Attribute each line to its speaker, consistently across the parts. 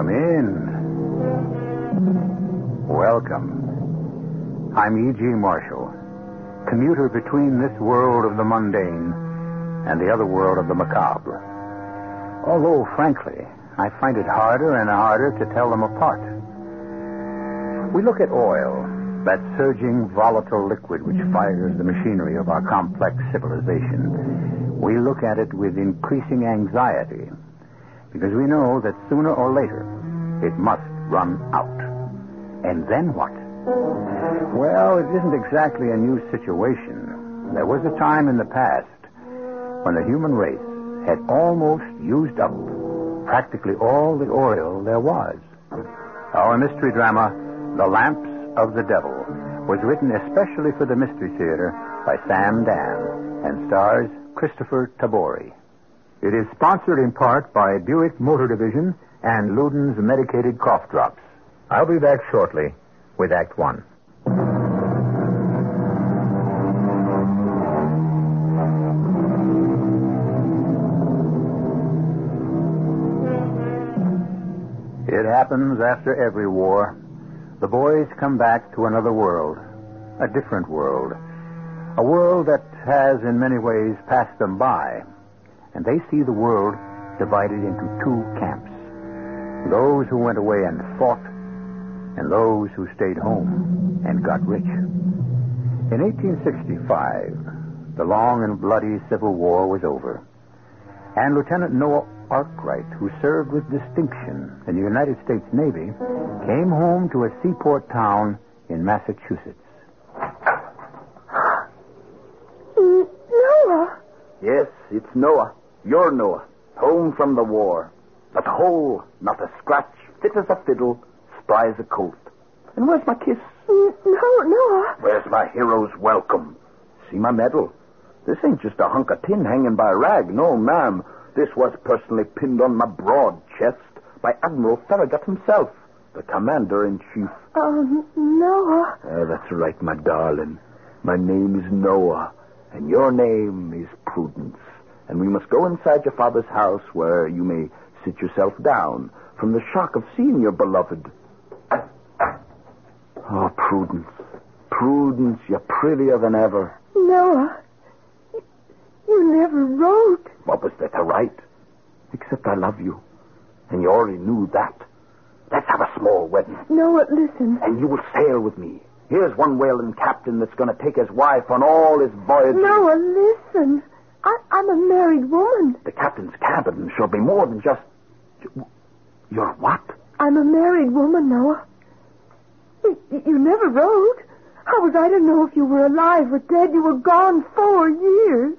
Speaker 1: Come in. Welcome. I'm E.G. Marshall, commuter between this world of the mundane and the other world of the macabre. Although, frankly, I find it harder and harder to tell them apart. We look at oil, that surging, volatile liquid which fires the machinery of our complex civilization. We look at it with increasing anxiety, because we know that sooner or later it must run out. And then what? Well, it isn't exactly a new situation. There was a time in the past when the human race had almost used up practically all the oil there was. Our mystery drama, The Lamps of the Devil, was written especially for the Mystery Theater by Sam Dan and stars Christopher Tabori. It is sponsored in part by Buick Motor Division and Luden's Medicated Cough Drops. I'll be back shortly with Act One. It happens after every war. The boys come back to another world, a different world, a world that has in many ways passed them by, and they see the world divided into two camps, those who went away and fought, and those who stayed home and got rich. In 1865, the long and bloody Civil War was over, and Lieutenant Noah Arkwright, who served with distinction in the United States Navy, came home to a seaport town in Massachusetts.
Speaker 2: Noah?
Speaker 3: Yes, it's Noah. You're Noah. Home from the war. Not a hole, not a scratch, fit as a fiddle, spry as a colt. And where's my kiss?
Speaker 2: No, Noah.
Speaker 3: Where's my hero's welcome? See my medal? This ain't just a hunk of tin hanging by a rag. No, ma'am. This was personally pinned on my broad chest by Admiral Farragut himself, the commander-in-chief.
Speaker 2: Noah.
Speaker 3: That's right, my darling. My name is Noah, and your name is Prudence. And we must go inside your father's house where you may sit yourself down from the shock of seeing your beloved. Oh, Prudence. Prudence, you're prettier than ever.
Speaker 2: Noah, you never wrote.
Speaker 3: What was there to write? Except I love you. And you already knew that. Let's have a small wedding.
Speaker 2: Noah, listen.
Speaker 3: And you will sail with me. Here's one whaling captain that's going to take his wife on all his voyages.
Speaker 2: Noah, listen. I'm a married woman.
Speaker 3: The captain's cabin shall be more than just... You're what?
Speaker 2: I'm a married woman, Noah. You never wrote. How was I to know if you were alive or dead? You were gone 4 years.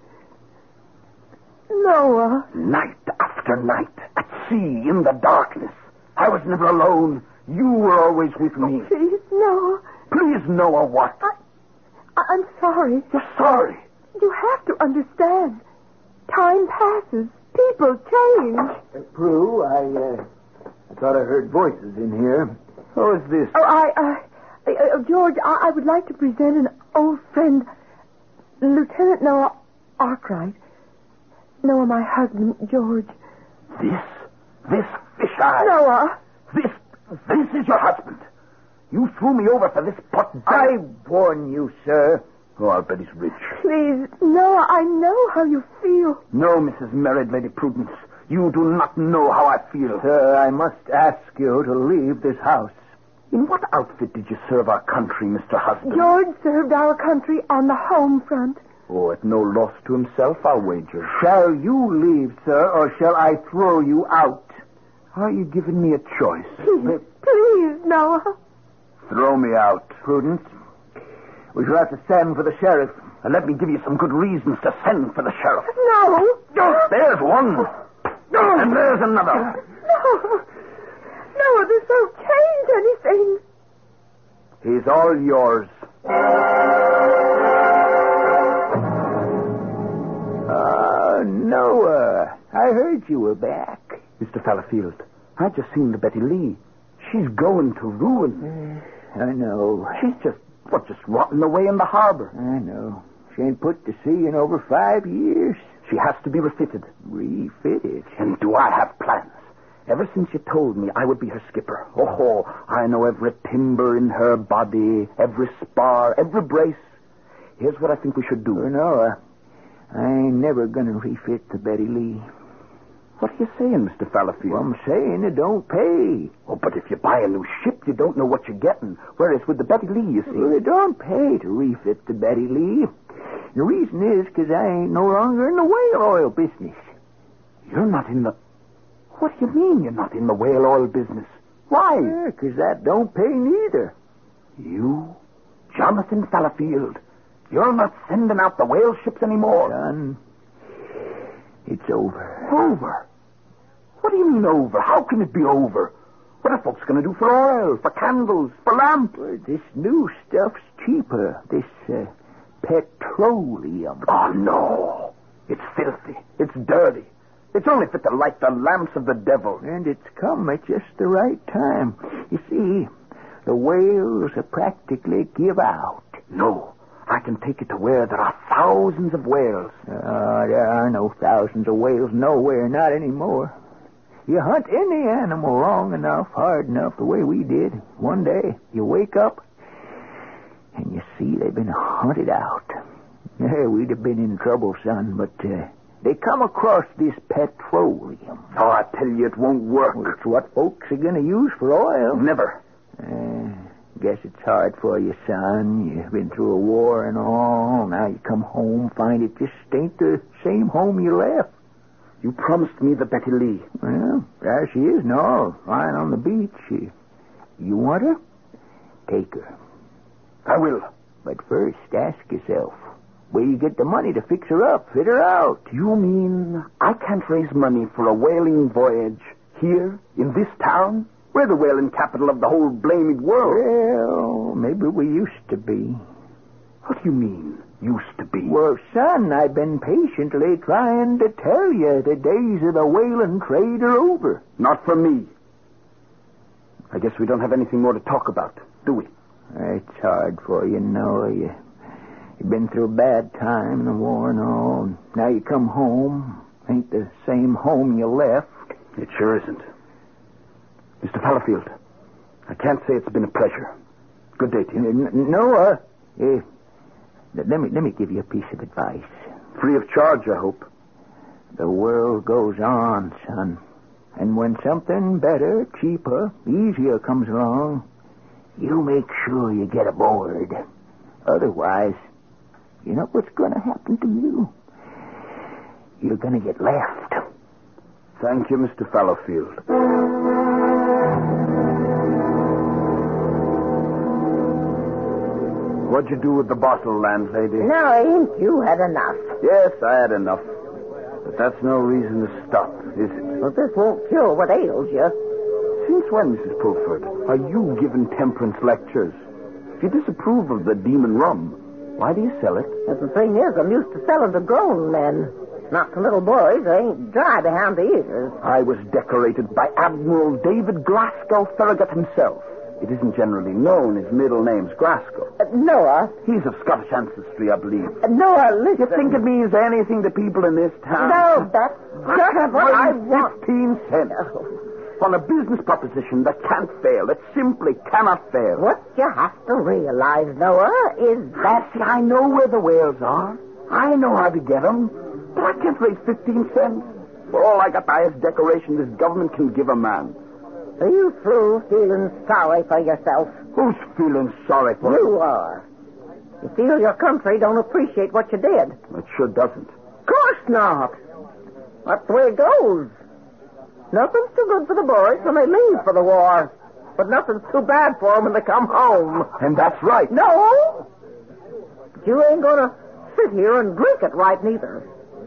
Speaker 2: Noah.
Speaker 3: Night after night, at sea, in the darkness. I was never alone. You were always with me.
Speaker 2: Please, Noah.
Speaker 3: Please, Noah, what?
Speaker 2: I'm sorry.
Speaker 3: You're sorry?
Speaker 2: You have to understand. Time passes. People change.
Speaker 3: Prue, I thought I heard voices in here. Who is this?
Speaker 2: George, I would like to present an old friend, Lieutenant Noah Arkwright. Noah, my husband, George.
Speaker 3: This fish-eye.
Speaker 2: Noah.
Speaker 3: This is your husband. You threw me over for this pot. I warn you, sir. Oh, I'll bet he's rich.
Speaker 2: Please, Noah, I know how you feel.
Speaker 3: No, Mrs. Married Lady Prudence. You do not know how I feel. Sir, I must ask you to leave this house. In what outfit did you serve our country, Mr. Husband?
Speaker 2: George served our country on the home front.
Speaker 3: Oh, at no loss to himself, I'll wager. Shall you leave, sir, or shall I throw you out? Are you giving me a choice?
Speaker 2: Please, Noah.
Speaker 3: Throw me out. Prudence, we shall have to send for the sheriff. And let me give you some good reasons to send for the sheriff.
Speaker 2: No.
Speaker 3: There's one. And there's another.
Speaker 2: No, this won't change anything.
Speaker 3: He's all yours. Noah, I heard you were back. Mr. Fallowfield, I just seen the Betty Lee. She's going to ruin.
Speaker 4: I know.
Speaker 3: She's just rotting away in the harbor.
Speaker 4: I know. She ain't put to sea in over 5 years.
Speaker 3: She has to be refitted.
Speaker 4: Refitted?
Speaker 3: And do I have plans? Ever since you told me I would be her skipper. Oh, I know every timber in her body, every spar, every brace. Here's what I think we should do.
Speaker 4: Noah, I ain't never gonna refit the Betty Lee.
Speaker 3: What are you saying, Mr. Fallowfield?
Speaker 4: Well, I'm saying it don't pay.
Speaker 3: Oh, but if you buy a new ship, you don't know what you're getting. Whereas with the Betty Lee, you see...
Speaker 4: Well, it don't pay to refit the Betty Lee. The reason is because I ain't no longer in the whale oil business.
Speaker 3: You're not in the... What do you mean you're not in the whale oil business? Why?
Speaker 4: Because that don't pay neither.
Speaker 3: You, Jonathan Fallowfield, you're not sending out the whale ships anymore.
Speaker 4: Son, it's over.
Speaker 3: Over? What do you mean over? How can it be over? What are folks going to do for oil, for candles, for lamps?
Speaker 4: Well, this new stuff's cheaper. This petroleum.
Speaker 3: Oh, no. It's filthy. It's dirty. It's only fit to light the lamps of the devil.
Speaker 4: And it's come at just the right time. You see, the whales are practically give out.
Speaker 3: No. I can take it to where there are thousands of whales.
Speaker 4: There are no thousands of whales nowhere, not anymore. You hunt any animal long enough, hard enough, the way we did. One day, you wake up, and you see they've been hunted out. Yeah, we'd have been in trouble, son, but they come across this petroleum.
Speaker 3: Oh, I tell you, it won't work.
Speaker 4: Well, it's what folks are going to use for oil.
Speaker 3: Never.
Speaker 4: Guess it's hard for you, son. You've been through a war and all. Now you come home, find it just ain't the same home you left.
Speaker 3: You promised me the Betty Lee.
Speaker 4: Well, there she is now, lying on the beach. You want her? Take her.
Speaker 3: I will.
Speaker 4: But first, ask yourself, where you get the money to fix her up, fit her out?
Speaker 3: You mean I can't raise money for a whaling voyage here, in this town? We're the whaling capital of the whole blamed world.
Speaker 4: Well, maybe we used to be.
Speaker 3: What do you mean, used to be?
Speaker 4: Well, son, I've been patiently trying to tell you the days of the whaling trade are over.
Speaker 3: Not for me. I guess we don't have anything more to talk about, do we?
Speaker 4: It's hard for you, Noah. You've been through a bad time in the war and all. Now you come home. Ain't the same home you left.
Speaker 3: It sure isn't. Mr. Fallowfield, I can't say it's been a pleasure. Good day to you.
Speaker 4: Noah, let me give you a piece of advice.
Speaker 3: Free of charge, I hope.
Speaker 4: The world goes on, son. And when something better, cheaper, easier comes along, you make sure you get aboard. Otherwise, you know what's going to happen to you? You're going to get left.
Speaker 3: Thank you, Mr. Fallowfield. What'd you do with the bottle, landlady?
Speaker 5: No, ain't you had enough?
Speaker 3: Yes, I had enough. But that's no reason to stop, is it?
Speaker 5: Well, this won't cure what ails you.
Speaker 3: Since when, Mrs. Pulford, are you giving temperance lectures? If you disapprove of the demon rum, why do you sell it?
Speaker 5: But the thing is, I'm used to selling to grown men. Not to little boys who ain't dry behind the ears.
Speaker 3: I was decorated by Admiral David Glasgow Farragut himself. It isn't generally known his middle name's Glasgow.
Speaker 5: Noah.
Speaker 3: He's of Scottish ancestry, I believe.
Speaker 5: Noah, listen.
Speaker 3: You think it means anything to people in this town?
Speaker 5: No, that's just what I want.
Speaker 3: 15 cents. On a business proposition that can't fail. It simply cannot fail.
Speaker 5: What you have to realize, Noah, is that...
Speaker 3: See, I know where the whales are. I know how to get them. But I can't raise 15 cents. For all I got the highest decoration this government can give a man.
Speaker 5: Are you through feeling sorry for yourself?
Speaker 3: Who's feeling sorry for it?
Speaker 5: You are. You feel your country don't appreciate what you did.
Speaker 3: It sure doesn't.
Speaker 5: Of course not. That's the way it goes. Nothing's too good for the boys when they leave for the war. But nothing's too bad for them when they come home.
Speaker 3: And that's right.
Speaker 5: No! But you ain't gonna sit here and drink it right neither.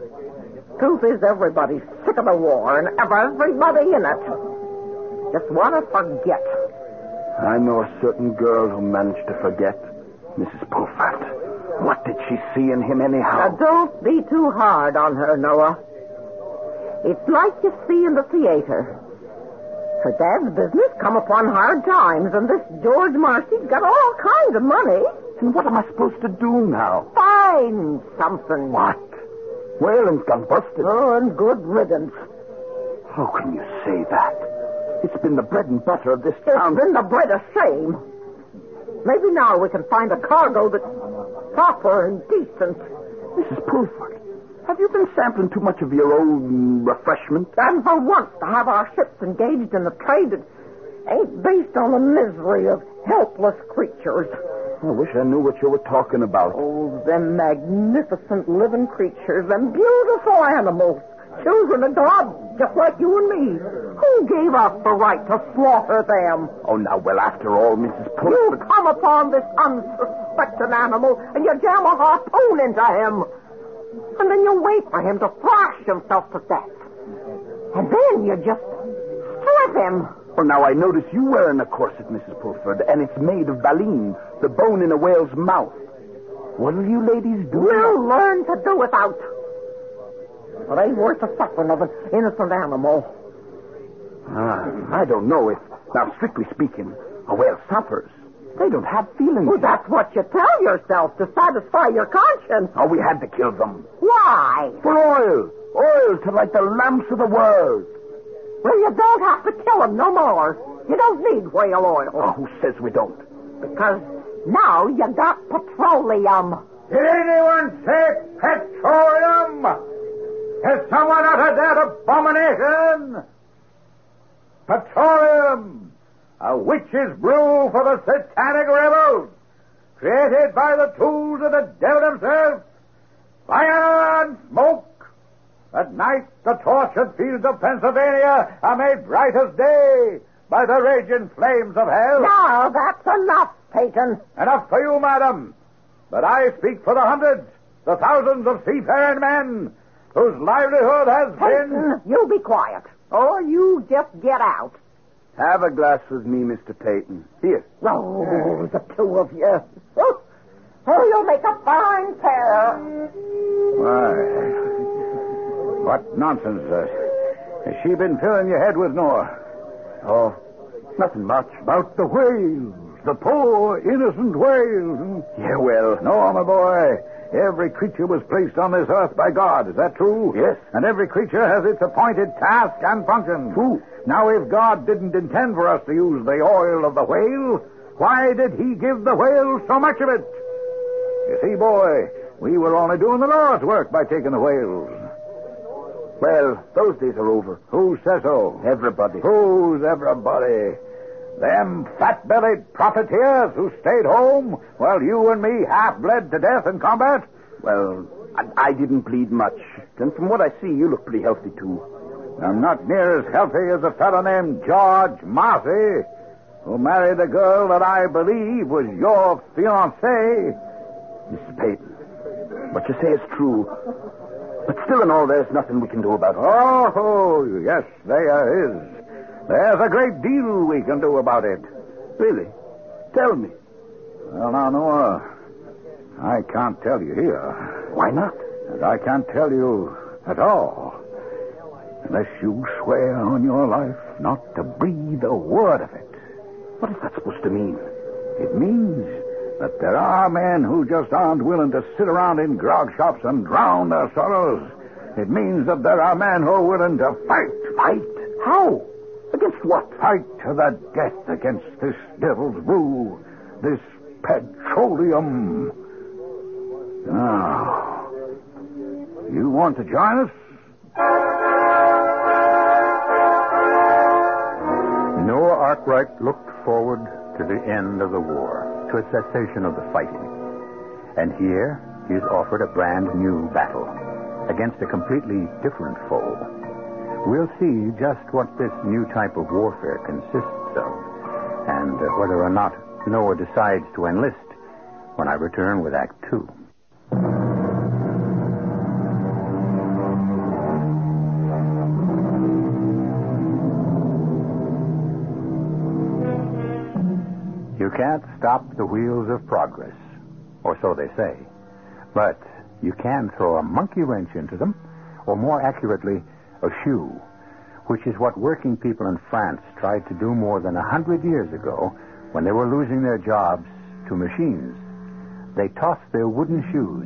Speaker 5: Truth is, everybody's sick of the war and everybody in it. Just want to forget.
Speaker 3: I know a certain girl who managed to forget. Mrs. Pulford. What did she see in him anyhow?
Speaker 5: Now, don't be too hard on her, Noah. It's like you see in the theater. Her dad's business come upon hard times, and this George Marcy's got all kinds of money.
Speaker 3: And what am I supposed to do now?
Speaker 5: Find something.
Speaker 3: What? Whalen's gone busted.
Speaker 5: Oh, and good riddance.
Speaker 3: How can you say that? been the bread and butter of this town.
Speaker 5: It's been the bread of shame. Maybe now we can find a cargo that's proper and decent.
Speaker 3: Mrs. Pulford, have you been sampling too much of your own refreshment?
Speaker 5: And for once to have our ships engaged in a trade that ain't based on the misery of helpless creatures.
Speaker 3: I wish I knew what you were talking about.
Speaker 5: Oh, them magnificent living creatures, them beautiful animals, children of God, just like you and me. Who gave us the right to slaughter them?
Speaker 3: Oh, now, well, after all, Mrs.
Speaker 5: You
Speaker 3: Pulford...
Speaker 5: come upon this unsuspecting animal and you jam a harpoon into him. And then you wait for him to thrash himself to death. And then you just strip him.
Speaker 3: Well, now, I notice you wearing a corset, Mrs. Pulford, and it's made of baleen, the bone in a whale's mouth. What'll you ladies do?
Speaker 5: We'll learn to do without. It ain't worth the suffering of an innocent animal.
Speaker 3: I don't know if... Now, strictly speaking, a whale suffers. They don't have feelings.
Speaker 5: Well, that's what you tell yourself to satisfy your conscience.
Speaker 3: Oh, we had to kill them.
Speaker 5: Why?
Speaker 3: For oil. Oil to light the lamps of the world.
Speaker 5: Well, you don't have to kill them no more. You don't need whale oil.
Speaker 3: Oh, who says we don't?
Speaker 5: Because now you got petroleum.
Speaker 6: Did anyone say petroleum? Has someone uttered that abomination? Petroleum, a witch's brew for the satanic rebels, created by the tools of the devil himself. Fire and smoke. At night, the tortured fields of Pennsylvania are made bright as day by the raging flames of hell.
Speaker 5: Now, that's enough, Peyton.
Speaker 6: Enough for you, madam. But I speak for the hundreds, the thousands of seafaring men whose livelihood has been...
Speaker 5: Peyton, you be quiet, or you just get out.
Speaker 3: Have a glass with me, Mr. Peyton. Here.
Speaker 5: Oh, the two of you. Oh, you'll make a fine pair.
Speaker 1: Why, what nonsense. Has she been filling your head with, Noah?
Speaker 3: Oh, nothing much.
Speaker 1: About the whales. The poor, innocent whales.
Speaker 3: Yeah, well...
Speaker 1: No, my boy. Every creature was placed on this earth by God. Is that true?
Speaker 3: Yes.
Speaker 1: And every creature has its appointed task and function.
Speaker 3: True.
Speaker 1: Now, if God didn't intend for us to use the oil of the whale, why did he give the whale so much of it? You see, boy, we were only doing the Lord's work by taking the whales.
Speaker 3: Well, those days are over.
Speaker 1: Who says so?
Speaker 3: Everybody.
Speaker 1: Who's everybody? Them fat-bellied profiteers who stayed home while you and me half bled to death in combat?
Speaker 3: Well, I didn't bleed much. And from what I see, you look pretty healthy, too.
Speaker 1: I'm not near as healthy as a fellow named George Marcy, who married a girl that I believe was your fiancée.
Speaker 3: Mrs. Peyton, what you say is true. But still and all, there's nothing we can do about it.
Speaker 1: Oh, yes, there is. There's a great deal we can do about it.
Speaker 3: Really? Tell me.
Speaker 1: Well, now, Noah, I can't tell you here.
Speaker 3: Why not?
Speaker 1: And I can't tell you at all. Unless you swear on your life not to breathe a word of it.
Speaker 3: What is that supposed to mean?
Speaker 1: It means that there are men who just aren't willing to sit around in grog shops and drown their sorrows. It means that there are men who are willing to fight.
Speaker 3: Fight? How? Against what?
Speaker 1: Fight to the death against this devil's brew, this petroleum. Now, you want to join us? Noah Arkwright looked forward to the end of the war, to a cessation of the fighting. And here he is offered a brand new battle against a completely different foe. We'll see just what this new type of warfare consists of, and whether or not Noah decides to enlist when I return with Act 2. You can't stop the wheels of progress, or so they say. But you can throw a monkey wrench into them, or more accurately, a shoe, which is what working people in France tried to do more than 100 years ago when they were losing their jobs to machines. They tossed their wooden shoes,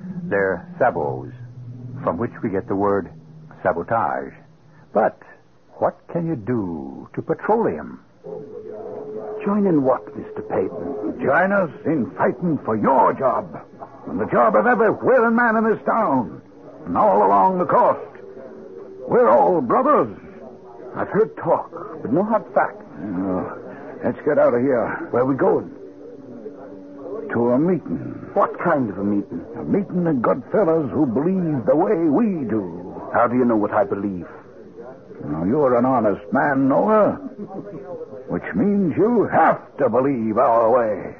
Speaker 1: their sabots, from which we get the word sabotage. But What can you do to petroleum?
Speaker 3: Join in what, Mr. Peyton?
Speaker 6: Join us in fighting for your job and the job of every whaling man in this town and all along the coast. We're all brothers.
Speaker 3: I've heard talk, but no hard facts.
Speaker 6: Let's get out of here.
Speaker 3: Where are we going?
Speaker 6: To a meeting.
Speaker 3: What kind of a meeting?
Speaker 6: A meeting of good fellas who believe the way we do.
Speaker 3: How do you know what I believe?
Speaker 6: Now, you're an honest man, Noah, which means you have to believe our way.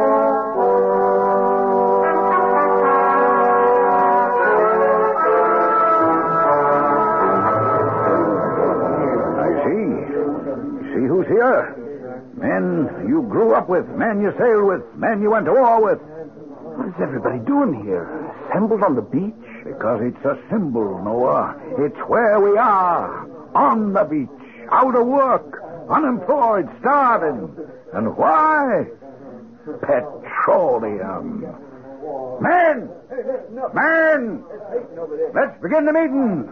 Speaker 6: I see. See who's here? Men you grew up with, men you sailed with, men you went to war with.
Speaker 3: What is everybody doing here? Assembled on the beach?
Speaker 6: Because it's a symbol, Noah. It's where we are. On the beach. Out of work. Unemployed. Starving. And why? Petroleum. Men! Men! Let's begin the meeting.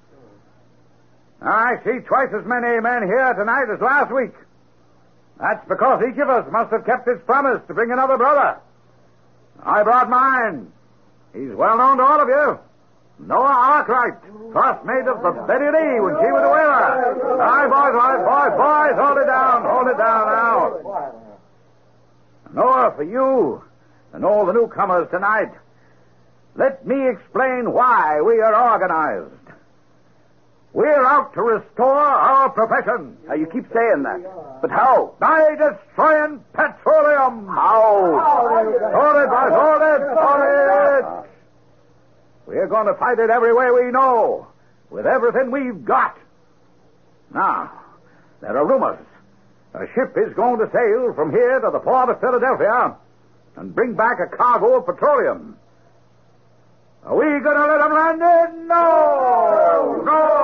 Speaker 6: I see twice as many men here tonight as last week. That's because each of us must have kept his promise to bring another brother. I brought mine. He's well known to all of you. Noah Arkwright, first mate of the Betty Lee when she was a whaler. All right, boys, hold it down now. Noah, for you and all the newcomers tonight, let me explain why we are organized. We're out to restore our profession.
Speaker 3: Now, you keep saying that. But how?
Speaker 6: By destroying petroleum.
Speaker 3: How?
Speaker 6: Hold it, boys, hold it. We're going to fight it every way we know, with everything we've got. Now, there are rumors. A ship is going to sail from here to the port of Philadelphia and bring back a cargo of petroleum. Are we going to let them land it? No!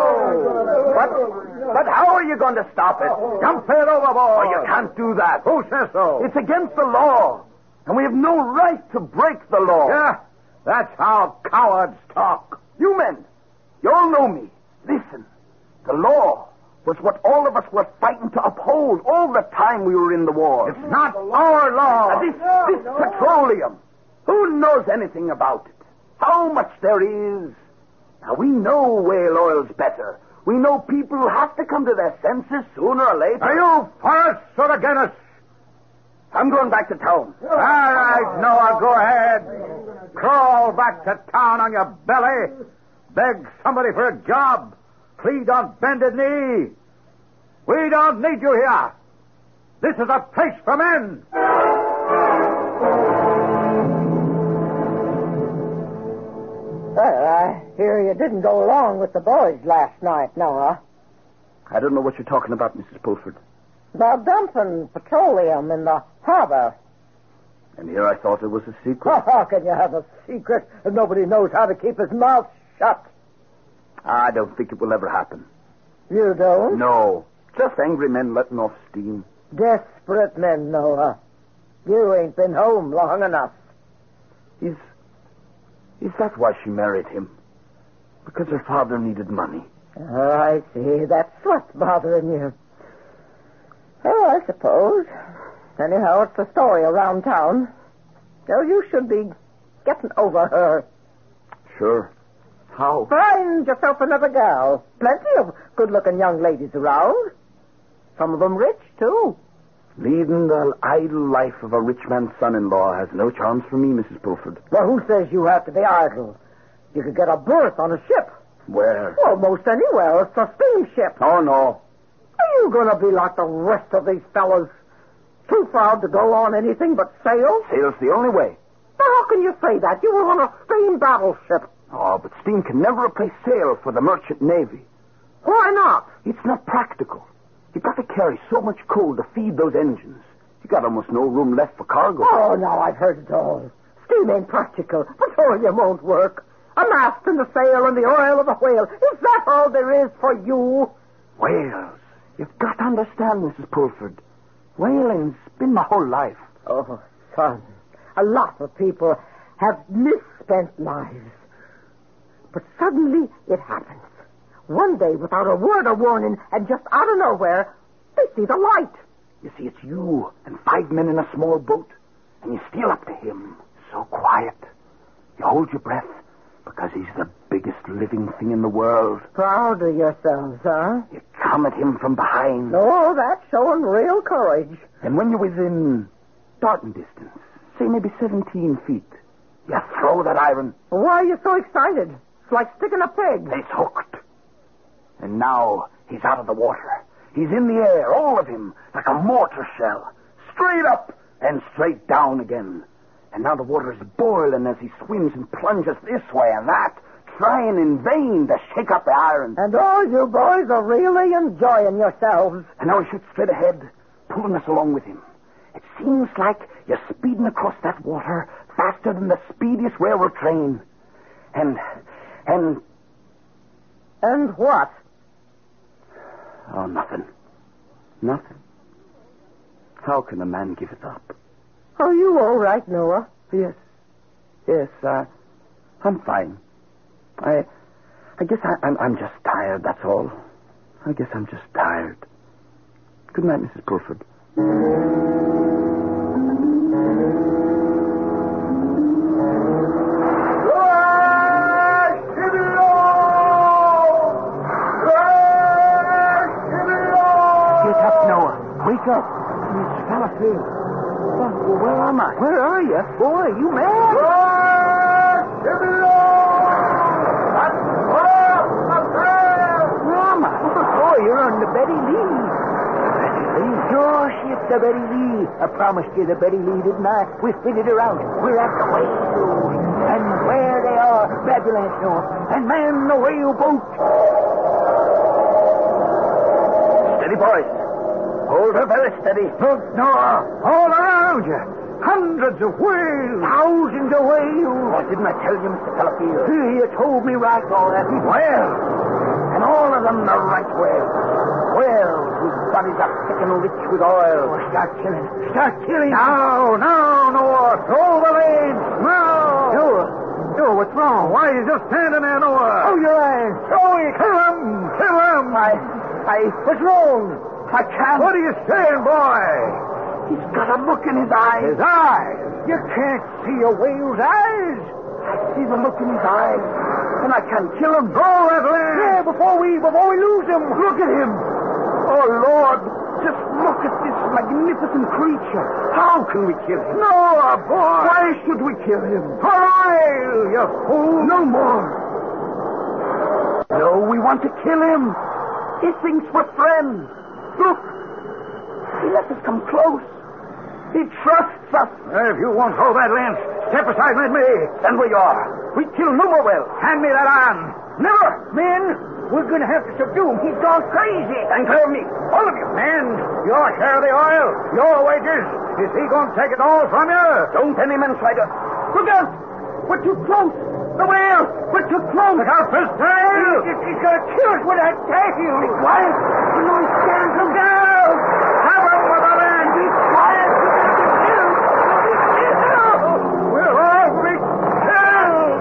Speaker 3: But how are you going to stop it?
Speaker 6: Jump it overboard!
Speaker 3: Oh, you can't do that.
Speaker 6: Who says so?
Speaker 3: It's against the law, and we have no right to break the law.
Speaker 6: Yeah, that's how cowards talk.
Speaker 3: You men, you all know me. Listen, the law was what all of us were fighting to uphold all the time we were in the war.
Speaker 6: It's not our law.
Speaker 3: This petroleum. Who knows anything about it? How much there is? Now, we know whale oil's better. We know people have to come to their senses sooner or later.
Speaker 6: Are you for us or against us?
Speaker 3: I'm going back to town.
Speaker 6: All right, Noah, go ahead. Crawl back to town on your belly. Beg somebody for a job. Plead on bended knee. We don't need you here. This is a place for men.
Speaker 5: Well, I hear you didn't go along with the boys last night, Noah.
Speaker 3: I don't know what you're talking about, Mrs. Pulford.
Speaker 5: About dumping petroleum in the harbor.
Speaker 3: And here I thought it was a secret.
Speaker 5: How can you have a secret if nobody knows how to keep his mouth shut?
Speaker 3: I don't think it will ever happen.
Speaker 5: You don't?
Speaker 3: No. Just angry men letting off steam.
Speaker 5: Desperate men, Noah. You ain't been home long enough.
Speaker 3: Is that why she married him? Because her father needed money.
Speaker 5: Oh, I see. That's what's bothering you. Oh, I suppose. Anyhow, it's the story around town. So you should be getting over her.
Speaker 3: Sure. How?
Speaker 5: Find yourself another gal. Plenty of good-looking young ladies around. Some of them rich, too.
Speaker 3: Leading the idle life of a rich man's son-in-law has no charms for me, Mrs. Pulford.
Speaker 5: Well, who says you have to be idle? You could get a berth on a ship.
Speaker 3: Where?
Speaker 5: Almost anywhere. It's a steamship.
Speaker 3: Oh, no.
Speaker 5: Are you going to be like the rest of these fellas? Too proud to go on anything but sail?
Speaker 3: Sail's the only way.
Speaker 5: Now, how can you say that? You were on a steam battleship.
Speaker 3: Oh, but steam can never replace sail for the merchant navy.
Speaker 5: Why not?
Speaker 3: It's not practical. You've got to carry so much coal to feed those engines. You got almost no room left for cargo.
Speaker 5: Oh, now I've heard it all. Steam ain't practical. Petroleum won't work. A mast and the sail and the oil of a whale. Is that all there is for you?
Speaker 3: Whales. You've got to understand, Mrs. Pulford. Whaling's been my whole life.
Speaker 5: Oh, son. A lot of people have misspent lives. But suddenly it happens. One day, without a word of warning, and just out of nowhere, they see the light.
Speaker 3: You see, it's you and 5 men in a small boat, and you steal up to him, so quiet. You hold your breath, because he's the biggest living thing in the world.
Speaker 5: Proud of yourselves, huh?
Speaker 3: You come at him from behind.
Speaker 5: Oh, that's showing real courage.
Speaker 3: And when you're within darting distance, say maybe 17 feet, you throw that iron.
Speaker 5: Why are you so excited? It's like sticking a pig.
Speaker 3: He's hooked. And now he's out of the water. He's in the air, all of him, like a mortar shell. Straight up and straight down again. And now the water is boiling as he swims and plunges this way and that, trying in vain to shake up the iron.
Speaker 5: And all you boys are really enjoying yourselves.
Speaker 3: And now he shoots straight ahead, pulling us along with him. It seems like you're speeding across that water faster than the speediest railroad train. And
Speaker 5: what?
Speaker 3: Oh, nothing. Nothing. How can a man give it up?
Speaker 5: Are you all right, Noah?
Speaker 3: Yes, I'm fine. I guess I'm just tired, that's all. I guess I'm just tired. Good night, Mrs. Pulford.
Speaker 4: Get up, Noah. Wake up. It's Fallowfield. Well, where am I? Where are you? Boy, you mad? Where am I? Oh, you're on the Betty Lee. Betty Lee? Gosh, it's the Betty Lee. I promised you the Betty Lee, didn't I? We figured her out. We're at the whale. And where they are, Babylon, Noah. And man the whale boat.
Speaker 3: Steady, boys. Hold her very steady.
Speaker 4: Look, Noah, all around you. Hundreds of whales. Thousands of whales.
Speaker 3: Oh, didn't I tell you, Mr. Fallowfield?
Speaker 4: You told me right, all that.
Speaker 3: Whales. And all of them the right whales. Whales whose bodies are thick and rich with oil.
Speaker 4: Oh, start killing. Start killing. No, Noah. Throw the leads. No. Noah, what's wrong? Why are you just standing there, Noah? Oh, your eyes. Oh, you kill him. Kill him.
Speaker 3: What's wrong? I can't.
Speaker 4: What are you saying, boy?
Speaker 3: He's got a look in his eyes.
Speaker 4: His eyes? You can't see a whale's eyes.
Speaker 3: I see the look in his eyes. And I can't kill him.
Speaker 4: Throw that land. Yeah, before we lose him.
Speaker 3: Look at him. Oh, Lord. Just look at this magnificent creature. How can we kill him?
Speaker 4: No, boy.
Speaker 3: Why should we kill him?
Speaker 4: For oil, you fool.
Speaker 3: No more. No, we want to kill him. He thinks we're friends. Look. He lets us come close. He trusts us.
Speaker 4: If you won't hold that lance, step aside and let me.
Speaker 3: Stand where you are. We kill no more whales.
Speaker 4: Hand me that iron.
Speaker 3: Never.
Speaker 4: Men, we're going to have to subdue him. He's gone crazy.
Speaker 3: Stand clear of me. All of you.
Speaker 4: Men, your share of the oil, your wages. Is he going to take it all from you?
Speaker 3: Don't any man try to... Look out! We're too close. The whale! We're too close.
Speaker 4: Look out for his tail! He's going to kill us with that tail.
Speaker 3: Be quiet. The noise scares him down.
Speaker 4: Have him with the land.
Speaker 3: Be quiet.
Speaker 4: We'll all be killed.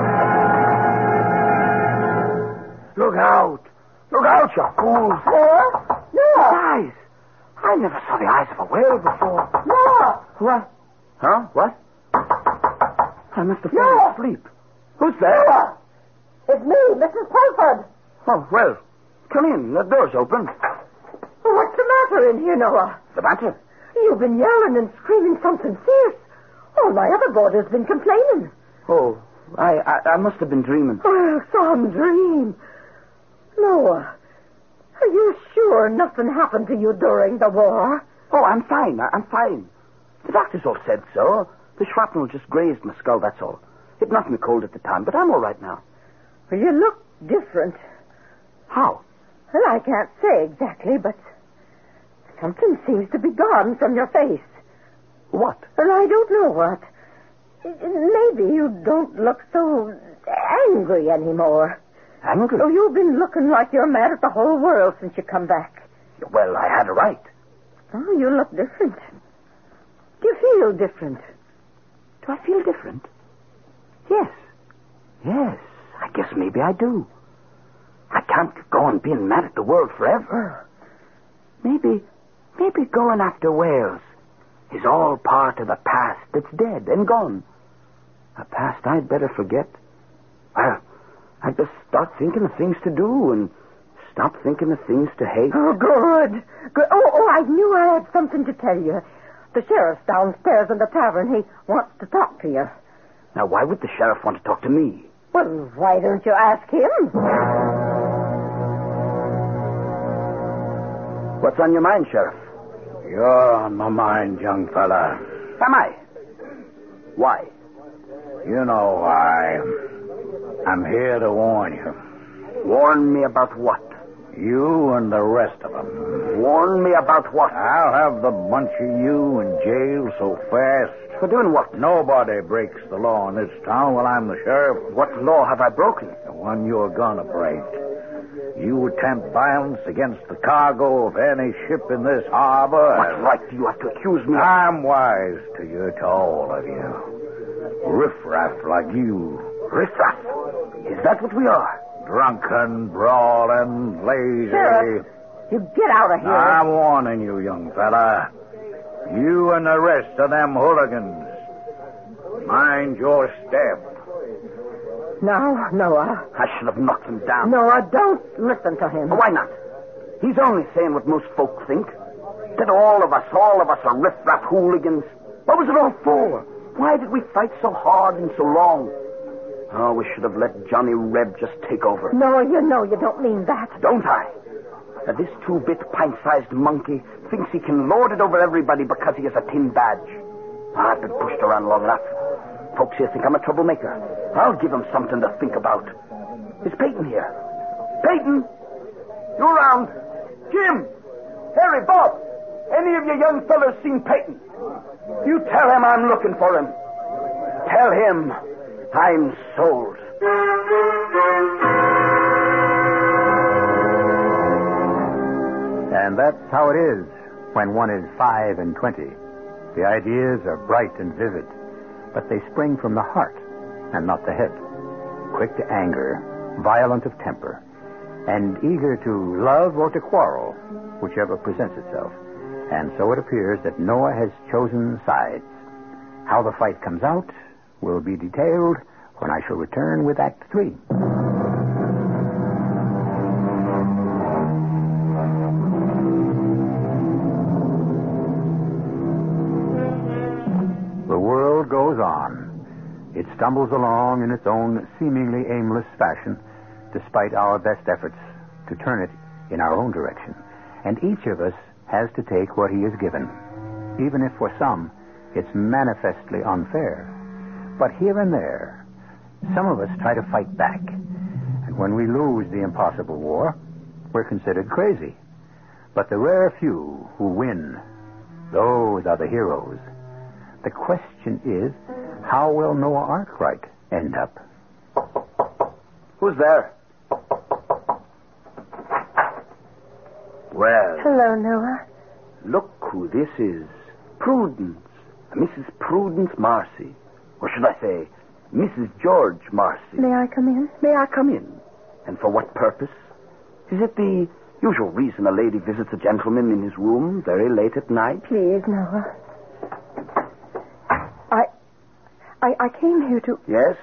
Speaker 3: Look out. Look out, you fools.
Speaker 5: Noah? Noah?
Speaker 3: Eyes. I never saw the eyes of a whale before.
Speaker 5: Noah?
Speaker 3: What? Huh? What? I must have fallen asleep. Who's there?
Speaker 5: Noah? It's me, Mrs. Pulford.
Speaker 3: Oh, well, come in. The door's open.
Speaker 5: What's the matter in here, Noah?
Speaker 3: The matter?
Speaker 5: You've been yelling and screaming something fierce. All my other boarders have been complaining.
Speaker 3: Oh, I must have been dreaming.
Speaker 5: Oh, some dream. Noah, are you sure nothing happened to you during the war?
Speaker 3: Oh, I'm fine. I'm fine. The doctors all said so. The shrapnel just grazed my skull, that's all. It knocked me cold at the time, but I'm all right now.
Speaker 5: Well, you look different.
Speaker 3: How?
Speaker 5: Well, I can't say exactly, but something seems to be gone from your face.
Speaker 3: What?
Speaker 5: Well, I don't know what. Maybe you don't look so angry anymore.
Speaker 3: Angry?
Speaker 5: Oh, you've been looking like you're mad at the whole world since you come back.
Speaker 3: Well, I had a right.
Speaker 5: Oh, you look different. Do you feel different?
Speaker 3: Do I feel different? Yes. Yes, I guess maybe I do. I can't go on being mad at the world forever. Maybe going after whales is all part of a past that's dead and gone. A past I'd better forget. Well, I'd just start thinking of things to do and stop thinking of things to hate.
Speaker 5: Oh, good. Oh, I knew I had something to tell you. The sheriff's downstairs in the tavern. He wants to talk to you.
Speaker 3: Now, why would the sheriff want to talk to me?
Speaker 5: Well, why don't you ask him?
Speaker 3: What's on your mind, Sheriff?
Speaker 1: You're on my mind, young fella.
Speaker 3: Am I? Why?
Speaker 1: You know why. I'm here to warn you.
Speaker 3: Warn me about what?
Speaker 1: You and the rest of them.
Speaker 3: Warn me about what?
Speaker 1: I'll have the bunch of you in jail so fast.
Speaker 3: For doing what?
Speaker 1: Nobody breaks the law in this town while I'm the sheriff.
Speaker 3: What law have I broken?
Speaker 1: The one you're gonna break. You attempt violence against the cargo of any ship in this harbor.
Speaker 3: What right do you have to accuse me of?
Speaker 1: I'm wise to all of you. Riffraff like you.
Speaker 3: Riffraff? Is that what we are?
Speaker 1: Drunken, brawling, lazy.
Speaker 5: Sheriff, you get out of here.
Speaker 1: I'm warning you, young fella. You and the rest of them hooligans. Mind your step.
Speaker 5: Now, Noah.
Speaker 3: I should have knocked him down.
Speaker 5: Noah, don't listen to him.
Speaker 3: Why not? He's only saying what most folk think. That all of us are riff-raff hooligans. What was it all for? Why did we fight so hard and so long? Oh, we should have let Johnny Reb just take over.
Speaker 5: Noah, you know you don't mean that.
Speaker 3: Don't I? That this two-bit pint-sized monkey thinks he can lord it over everybody because he has a tin badge. I've been pushed around long enough. Folks here think I'm a troublemaker. I'll give them something to think about. Is Peyton here? Peyton? You around? Jim? Harry, Bob? Any of you young fellas seen Peyton? You tell him I'm looking for him. Tell him I'm sold.
Speaker 1: And that's how it is when one is 5 and 20. The ideas are bright and vivid, but they spring from the heart and not the head. Quick to anger, violent of temper, and eager to love or to quarrel, whichever presents itself. And so it appears that Noah has chosen sides. How the fight comes out will be detailed when I shall return with Act 3. The world goes on. It stumbles along in its own seemingly aimless fashion, despite our best efforts to turn it in our own direction. And each of us has to take what he is given, even if for some it's manifestly unfair. But here and there, some of us try to fight back. And when we lose the impossible war, we're considered crazy. But the rare few who win, those are the heroes. The question is, how will Noah Arkwright end up?
Speaker 3: Who's there? Well,
Speaker 2: Hello, Noah.
Speaker 3: look who this is. Prudence. Mrs. Prudence Marcy. Or should I say, Mrs. George Marcy.
Speaker 2: May I come in?
Speaker 3: May I come in? And for what purpose? Is it the usual reason a lady visits a gentleman in his room very late at night?
Speaker 2: Please, Noah. I came here to...
Speaker 3: Yes?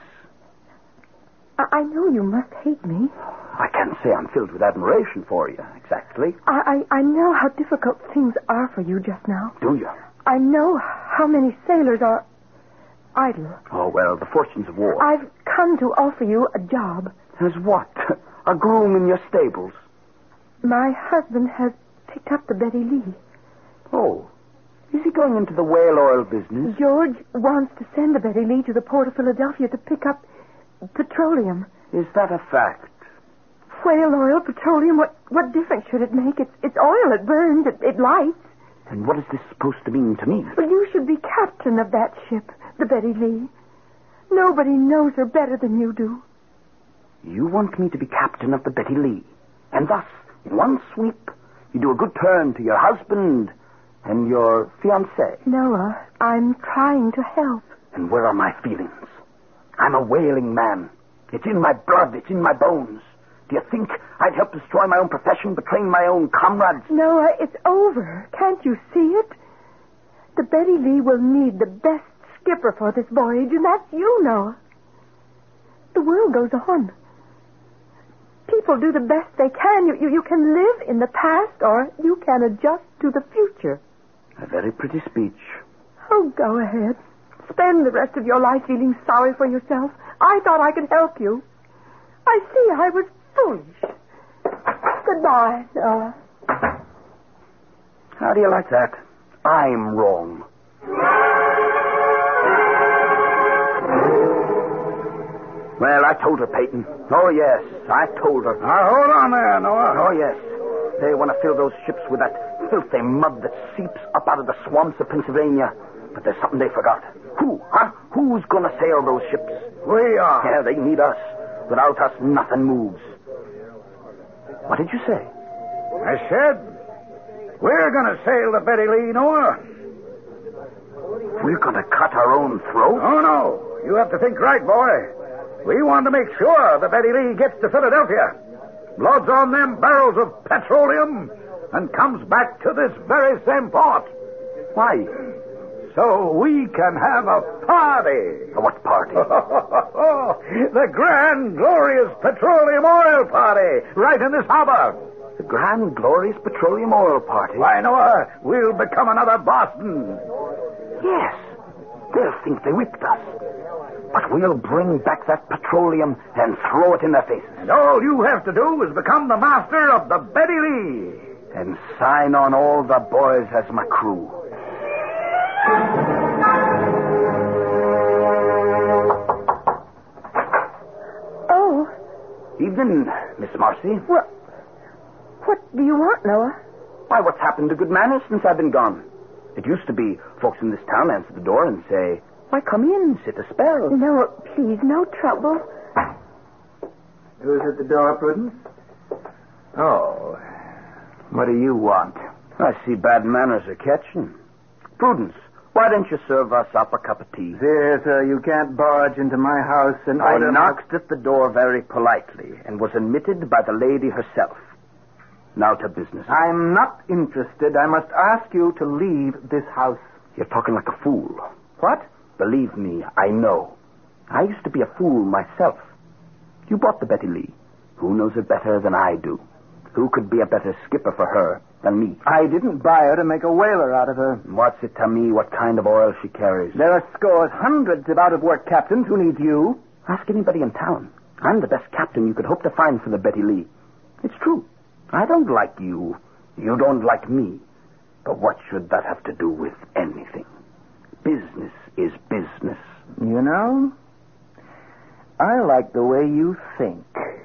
Speaker 2: I know you must hate me.
Speaker 3: I can't say I'm filled with admiration for you, exactly.
Speaker 2: I know how difficult things are for you just now.
Speaker 3: Do you?
Speaker 2: I know how many sailors are idle.
Speaker 3: Oh, well, the fortunes of war.
Speaker 2: I've come to offer you a job.
Speaker 3: As what? A groom in your stables?
Speaker 2: My husband has picked up the Betty Lee.
Speaker 3: Oh. Is he going into the whale oil business?
Speaker 2: George wants to send the Betty Lee to the port of Philadelphia to pick up petroleum.
Speaker 3: Is that a fact?
Speaker 2: Whale oil, petroleum, what difference should it make? It's oil, it burns, it lights.
Speaker 3: And what is this supposed to mean to me?
Speaker 2: Well, you should be captain of that ship, the Betty Lee. Nobody knows her better than you do.
Speaker 3: You want me to be captain of the Betty Lee. And thus, in one sweep, you do a good turn to your husband and your fiancée.
Speaker 2: Noah, I'm trying to help.
Speaker 3: And where are my feelings? I'm a whaling man. It's in my blood. It's in my bones. Do you think I'd help destroy my own profession, betraying my own comrades?
Speaker 2: Noah, it's over. Can't you see it? The Betty Lee will need the best skipper for this voyage, and that's you, Noah. The world goes on. People do the best they can. You can live in the past, or you can adjust to the future.
Speaker 3: A very pretty speech.
Speaker 2: Oh, go ahead. Spend the rest of your life feeling sorry for yourself. I thought I could help you. I see I was foolish. Goodbye, Noah.
Speaker 3: How do you like that? I'm wrong. Well, I told her, Peyton. Oh, yes, I told her.
Speaker 6: Now, hold on there, Noah.
Speaker 3: Oh, yes. They want to fill those ships with that filthy mud that seeps up out of the swamps of Pennsylvania. But there's something they forgot. Who, huh? Who's going to sail those ships?
Speaker 6: We are.
Speaker 3: Yeah, they need us. Without us, nothing moves. What did you say?
Speaker 6: I said, we're going to sail the Betty Lee, Noah.
Speaker 3: We're going to cut our own throat?
Speaker 6: Oh, no. You have to think right, boy. We want to make sure the Betty Lee gets to Philadelphia, loads on them barrels of petroleum, and comes back to this very same port.
Speaker 3: Why?
Speaker 6: So we can have a party.
Speaker 3: What party?
Speaker 6: The grand, glorious petroleum oil party, right in this harbor.
Speaker 3: The grand, glorious petroleum oil party?
Speaker 6: Why, Noah, we'll become another Boston.
Speaker 3: Yes. They'll think they whipped us. But we'll bring back that petroleum and throw it in their faces.
Speaker 6: And all you have to do is become the master of the Betty Lee.
Speaker 3: And sign on all the boys as my crew.
Speaker 2: Oh.
Speaker 3: Evening, Miss Marcy.
Speaker 2: Well, what do you want, Noah?
Speaker 3: Why, what's happened to good manners since I've been gone? It used to be folks in this town answer the door and say, why, come in, sit a spell.
Speaker 2: Noah, please, no trouble.
Speaker 4: Who's at the door, Prudence? Oh, what do you want?
Speaker 3: I see bad manners are catching. Prudence, why don't you serve us up a cup of tea?
Speaker 4: There, sir, you can't barge into my house and
Speaker 3: I
Speaker 4: order...
Speaker 3: knocked at the door very politely and was admitted by the lady herself. Now to business.
Speaker 4: I'm not interested. I must ask you to leave this house.
Speaker 3: You're talking like a fool.
Speaker 4: What?
Speaker 3: Believe me, I know. I used to be a fool myself. You bought the Betty Lee. Who knows it better than I do? Who could be a better skipper for her than me?
Speaker 4: I didn't buy her to make a whaler out of her.
Speaker 3: What's it to me what kind of oil she carries?
Speaker 4: There are scores, hundreds of out-of-work captains who need you.
Speaker 3: Ask anybody in town. I'm the best captain you could hope to find for the Betty Lee. It's true. I don't like you. You don't like me. But what should that have to do with anything? Business is business.
Speaker 4: You know, I like the way you think.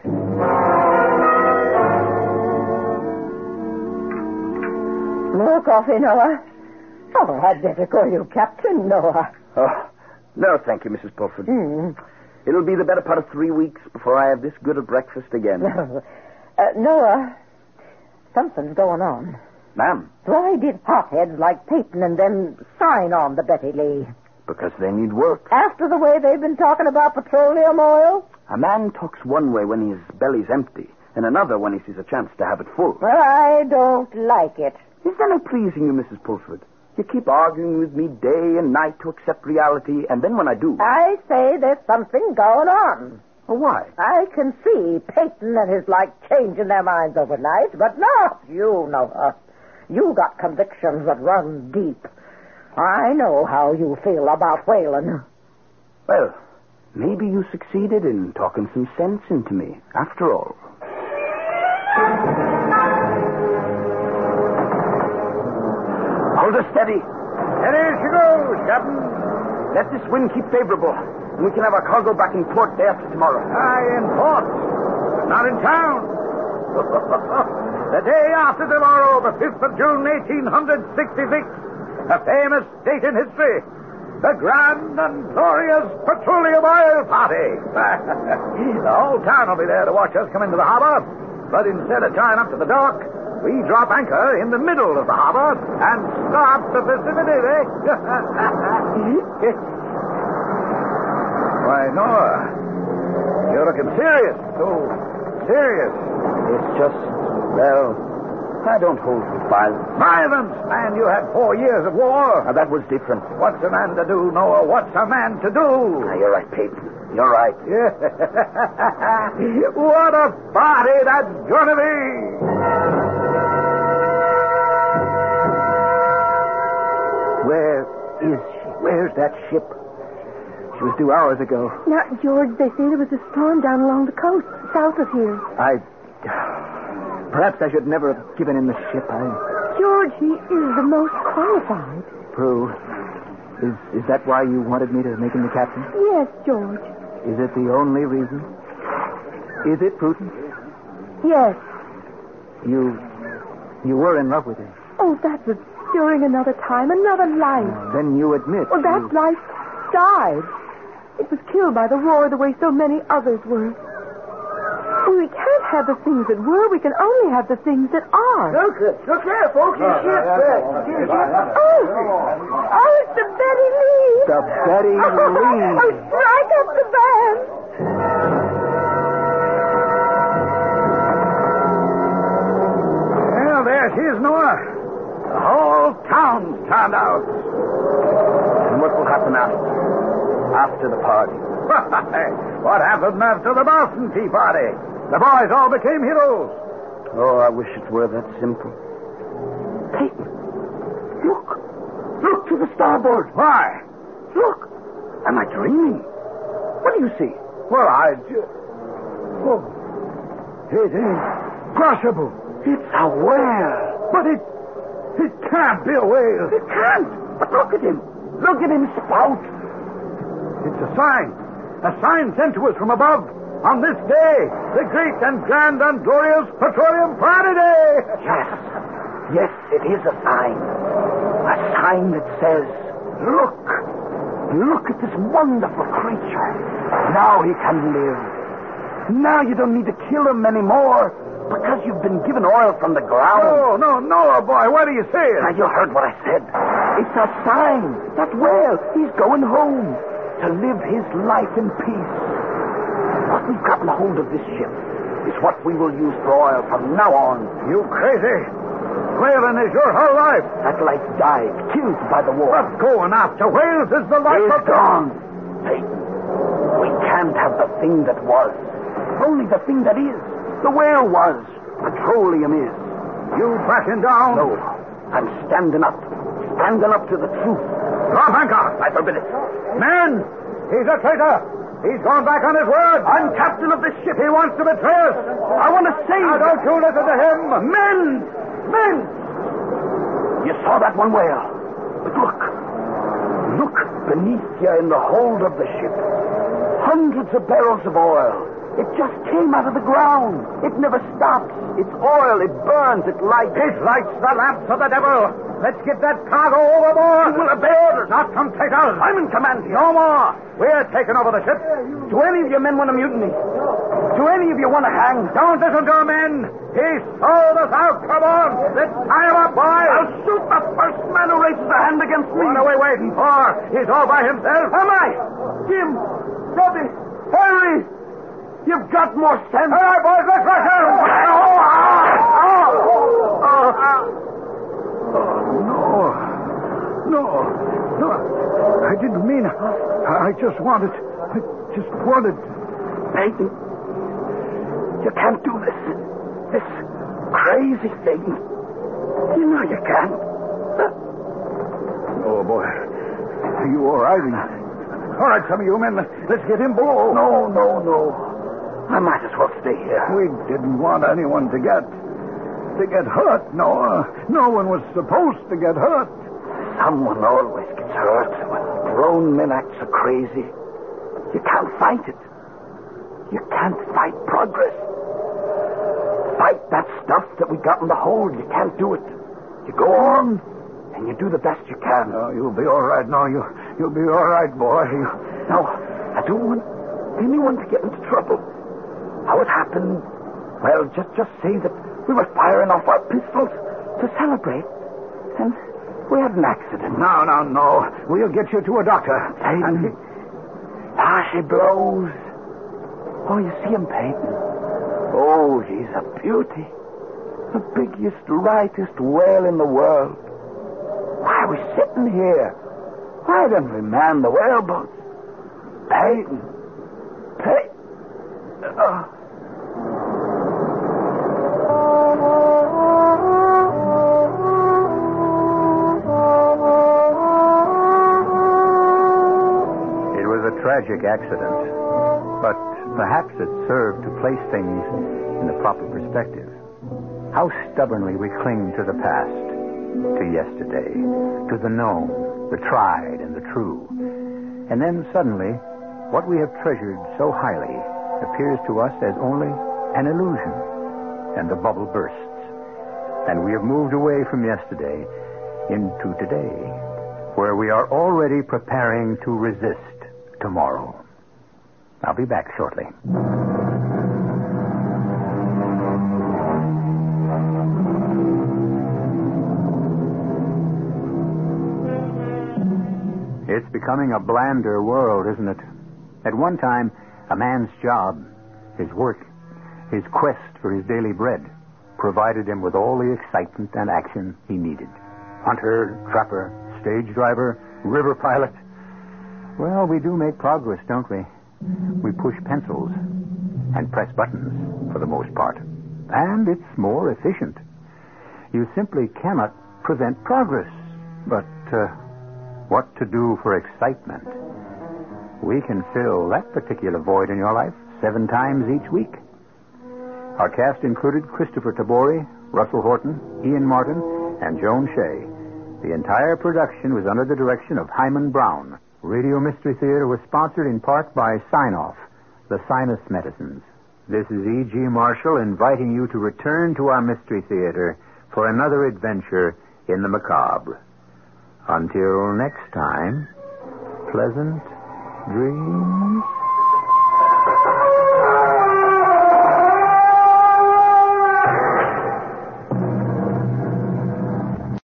Speaker 5: More coffee, Noah? Oh, I'd better call you Captain Noah.
Speaker 3: Oh, no, thank you, Mrs. Pulford. It'll be the better part of 3 weeks before I have this good a breakfast again.
Speaker 5: Noah, something's going on.
Speaker 3: Ma'am?
Speaker 5: Why did hotheads like Peyton and them sign on the Betty Lee?
Speaker 3: Because they need work.
Speaker 5: After the way they've been talking about petroleum oil?
Speaker 3: A man talks one way when his belly's empty, and another when he sees a chance to have it full.
Speaker 5: Well, I don't like it.
Speaker 3: Is that not pleasing you, Mrs. Pulford? You keep arguing with me day and night to accept reality, and then when I do...
Speaker 5: I say there's something going on.
Speaker 3: Well, why?
Speaker 5: I can see Peyton and his like changing their minds overnight, but not you, Noah. You got convictions that run deep. I know how you feel about whaling.
Speaker 3: Well, maybe you succeeded in talking some sense into me, after all. Hold her steady.
Speaker 6: Steady as she goes, Captain.
Speaker 3: Let this wind keep favorable, and we can have our cargo back in port day after tomorrow.
Speaker 6: Aye, in port, but not in town. The day after tomorrow, the 5th of June, 1866, a famous date in history, the grand and glorious petroleum oil party. The whole town will be there to watch us come into the harbor, but instead of tying up to the dock, we drop anchor in the middle of the harbor and start the festivities, eh? Why, Noah, you're looking serious. serious?
Speaker 3: It's just, well, I don't hold with violence.
Speaker 6: Violence, man, you had 4 years of war.
Speaker 3: Now, that was different.
Speaker 6: What's a man to do, Noah? What's a man to do?
Speaker 3: Now, you're right, Peyton. You're right.
Speaker 6: Yeah. What a party that's gonna be!
Speaker 4: Where is she? Where's that ship? She was due hours ago.
Speaker 2: Now, George, they say there was a storm down along the coast, south of here.
Speaker 4: Perhaps I should never have given him the ship.
Speaker 2: George, he is the most qualified.
Speaker 4: Prue, is that why you wanted me to make him the captain?
Speaker 2: Yes, George.
Speaker 4: Is it the only reason? Is it, Prudence?
Speaker 2: Yes.
Speaker 4: You were in love with him.
Speaker 2: Oh, that was during another time, another life.
Speaker 4: Then you admit.
Speaker 2: Well, that life died. It was killed by the war the way so many others were. We can't have the things that were. We can only have the things that are.
Speaker 3: Look there, folks.
Speaker 2: Oh, it's the Betty Lee.
Speaker 4: The Betty Lee.
Speaker 2: Oh, strike up the band.
Speaker 6: Well, there she is, Noah. The whole town's turned out.
Speaker 3: And what will happen after the party?
Speaker 6: What happened after the Boston Tea Party? The boys all became heroes.
Speaker 3: Oh, I wish it were that simple. Peyton, look. Look to the starboard.
Speaker 6: Why?
Speaker 3: Look. Am I dreaming? What do you see?
Speaker 6: Well, Oh, it ain't possible.
Speaker 3: It's a whale.
Speaker 6: But it can't be a whale.
Speaker 3: It can't. But look at him. Look at him spout.
Speaker 6: It's a sign. A sign sent to us from above. On this day, the great and grand and glorious Petroleum Party Day.
Speaker 3: Yes, it is a sign. A sign that says, look at this wonderful creature. Now he can live. Now you don't need to kill him anymore because you've been given oil from the ground.
Speaker 6: No, boy, what are you saying?
Speaker 3: Now, you heard what I said. It's a sign. That whale, he's going home to live his life in peace. What we've gotten a hold of this ship is what we will use for oil from now on.
Speaker 6: You crazy. Whaling is your whole life.
Speaker 3: That life died, killed by the war.
Speaker 6: But going after whales is the life
Speaker 3: It's
Speaker 6: of...
Speaker 3: gone. Peyton, we can't have the thing that was. Only the thing that is. The whale was. Petroleum is.
Speaker 6: You backing down?
Speaker 3: No, I'm standing up. Standing up to the truth.
Speaker 6: Drop anchor.
Speaker 3: I forbid it.
Speaker 6: Men, he's a traitor. He's gone back on his word.
Speaker 3: I'm captain of this ship.
Speaker 6: He wants to betray us.
Speaker 3: I want to save...
Speaker 6: Now, don't you listen to him.
Speaker 3: Men! You saw that one whale. But look beneath you in the hold of the ship. Hundreds of barrels of oil. It just came out of the ground. It never stops. It's oil. It burns. It lights.
Speaker 6: It lights the lamps of the devil. Let's get that cargo overboard.
Speaker 3: You will obey orders.
Speaker 6: Not from traitors.
Speaker 3: I'm in command here.
Speaker 6: No more. We're taking over the ship.
Speaker 3: Do any of your men want to mutiny? Do any of you want to hang?
Speaker 6: Don't listen to him, men. He sold us out. Come on. Let's tie him up, boys.
Speaker 3: I'll shoot the first man who raises a hand against me.
Speaker 6: What are we waiting for? He's all by himself.
Speaker 3: Am I? Jim, Robbie, Harry, you've got more sense.
Speaker 6: All right, boys, let's rush him. No. I didn't mean it. I just wanted.
Speaker 3: Peyton, you can't do this. This crazy thing. You know you can't.
Speaker 6: Oh, boy. Are you all right? All right, some of you men, let's get him below.
Speaker 3: No. I might as well stay here.
Speaker 6: We didn't want anyone to get hurt. No one was supposed to get hurt.
Speaker 3: Someone always gets hurt when grown men act so crazy. You can't fight it. You can't fight progress. Fight that stuff that we got in the hold. You can't do it. You go on, and you do the best you can.
Speaker 6: No, you'll be all right. No, you'll be all right, boy.
Speaker 3: No, I don't want anyone to get into trouble. How it happened, well, just say that we were firing off our pistols to celebrate, and we had an accident.
Speaker 6: No. We'll get you to a doctor.
Speaker 3: Peyton, she blows. Oh, you see him, Peyton. Oh, she's a beauty. The biggest, lightest whale in the world. Why are we sitting here? Why don't we man the whaleboats? Peyton.
Speaker 1: It was a tragic accident, but perhaps it served to place things in the proper perspective. How stubbornly we cling to the past, to yesterday, to the known, the tried, and the true. And then suddenly, what we have treasured so highly appears to us as only an illusion, and the bubble bursts. And we have moved away from yesterday into today, where we are already preparing to resist tomorrow. I'll be back shortly. It's becoming a blander world, isn't it? At one time, a man's job, his work, his quest for his daily bread, provided him with all the excitement and action he needed. Hunter, trapper, stage driver, river pilot. Well, we do make progress, don't we? We push pencils and press buttons, for the most part. And it's more efficient. You simply cannot prevent progress. But what to do for excitement? We can fill that particular void in your life 7 times each week. Our cast included Christopher Tabori, Russell Horton, Ian Martin, and Joan Shea. The entire production was under the direction of Hyman Brown. Radio Mystery Theater was sponsored in part by Sign-Off, the sinus medicines. This is E.G. Marshall inviting you to return to our Mystery Theater for another adventure in the macabre. Until next time, pleasant dreams.